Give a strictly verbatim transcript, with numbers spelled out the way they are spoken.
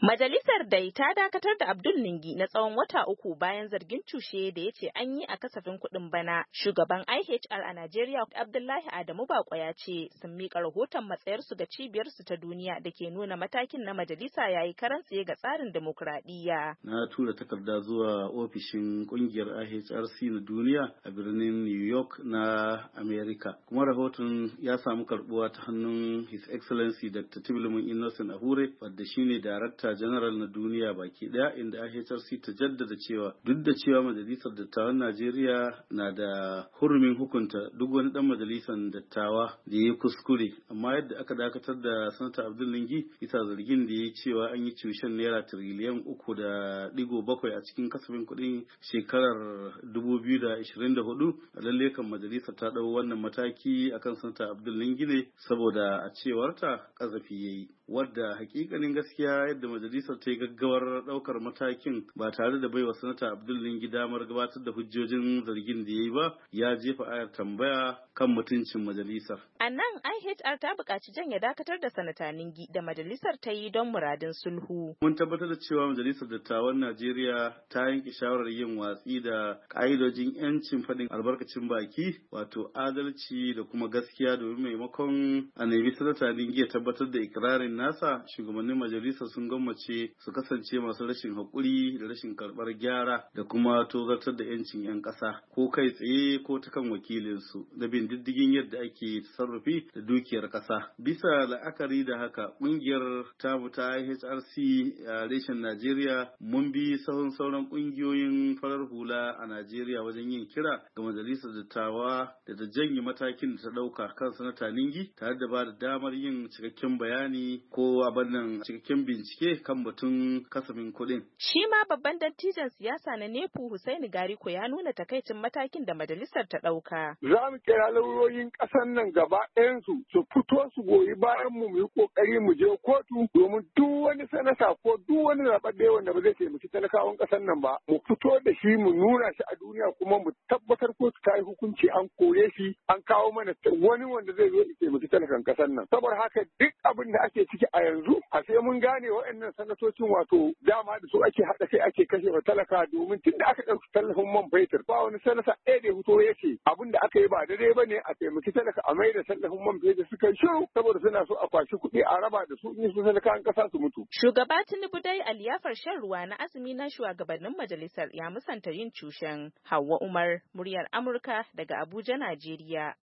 Majalisar dai ta dakatar da Abdul Ningi na tsawon wata uku bayan zargin cushe da ya ce an yi a kasafin kuɗin bana. Shugaban I H R a Najeriya Abdullahi Adamu Bako ya ce sun miƙa rahoton matsayarsu ga cibiyarsu ta duniya da ke nuna matakin na majalisa ya yi karan tsaye ga tsarin dimokuraɗiyya. Na tura takarda zuwa ofishin ƙungiyar I H R C na duniya a birnin New York na America. Kuma rahoton ya samu karɓuwa ta hannun His Excellency Doctor Tibulumin Innocent Ahure, wadda shine Darakta General na duniya baki daya, inda I H R C ta jaddada cewa duk da cewa majalisar dattawan Najeriya na da hurumin hukunta duk wani dan majalisar dattawa da ya kuskure, amma yadda aka dakatar da Sanata Abdul Ningi ita zargin da ya cewa an yi cushen naira tiriliyan uku da digo bakwai a cikin kasafin kuɗin shekarar dubu biyu da ashirin da hudu, a lalle kan majalisar ta dau wannan mataki akan Sanata Abdul Ningi ne saboda a cewarta kazafi yayi, wadda hakikanin gaskiya yadda majalisar ta yi gaggawar daukar matakin ba tare da baiwa Sanata Abdul Ningi damar gabatar da hujjojin zargin da ya yi ba, ya jefa ayar tambaya kan mutuncin majalisar. A nan I H R ta buƙaci janye dakatar da Sanata Ningi da majalisar ta yi don muradin sulhu. Mun tabbatar da cewa majalisar dattawan Najeriya ta yanke shawarar yin watsi da ƙa'idojin 'yancin faɗin albarkacin baki, wato adalci da kuma gaskiya, domin maimakon a nemi Sanata Ningi ya tabbatar da ikirarin nasa, shugabannin majalisar sun gwammace su kasance masu rashin haƙuri da rashin karɓar gyara da kuma tozartar da 'yancin 'yan ƙasa, ko kai tsaye ko ta kan wakilinsu, da bin diddigin yadda ake sarrafi da dukiyar ƙasa. Bisa la'akari da haka, ƙungiyar tamu ta I H R C a reshen Najeriya mun bi sahun sauran ƙungiyoyin farar hula a Najeriya wajen yin kira ga majalisar dattawa da ta janye matakin da ta ɗauka kan Sanata Ningi, tare da ba da damar yin cikakken bayani ko abin nan cikakken bincike kan batun kasafin kuɗin. Shi ma babban dattijan siyasa na Nepu Hussaini Gariko ya nuna takaicin matakin da majalisar ta ɗauka. Za mu kira lauyoyin ƙasar nan gaba ɗayansu su fito su goyi bayan mu mu yi ƙoƙari mu je kotu, domin duk wani sanata ko duk wani zaɓaɓɓe wanda ba zai taimaki talakawan ƙasar nan ba, mu fito da shi mu nuna shi a duniya kuma mu tabbatar kotu ta yi hukunci an kore shi an kawo mana wani wanda zai zo ya taimaki talakan ƙasar nan. Saboda haka duk abin da ake ciki a yanzu a sai mun gane waɗannan sanatocin wato dama da su ake haɗa kai ake kashe wa talaka, domin tun da aka ɗauki tallafin man fetur ba wani sanata ɗaya da fito ya ce abin da aka yi ba daidai ba ne a taimaki talaka a mai da tallafin man fetur suka shiru saboda suna so a kwashi kuɗi a raba da su in su talakawan ƙasa su mutu. Shugaba Tinubu dai a liyafar shan ruwa na azumi na shugabannin majalisar ya musanta yin cushen. Hauwa Umar, muryar Amurka daga Abuja, Najeriya.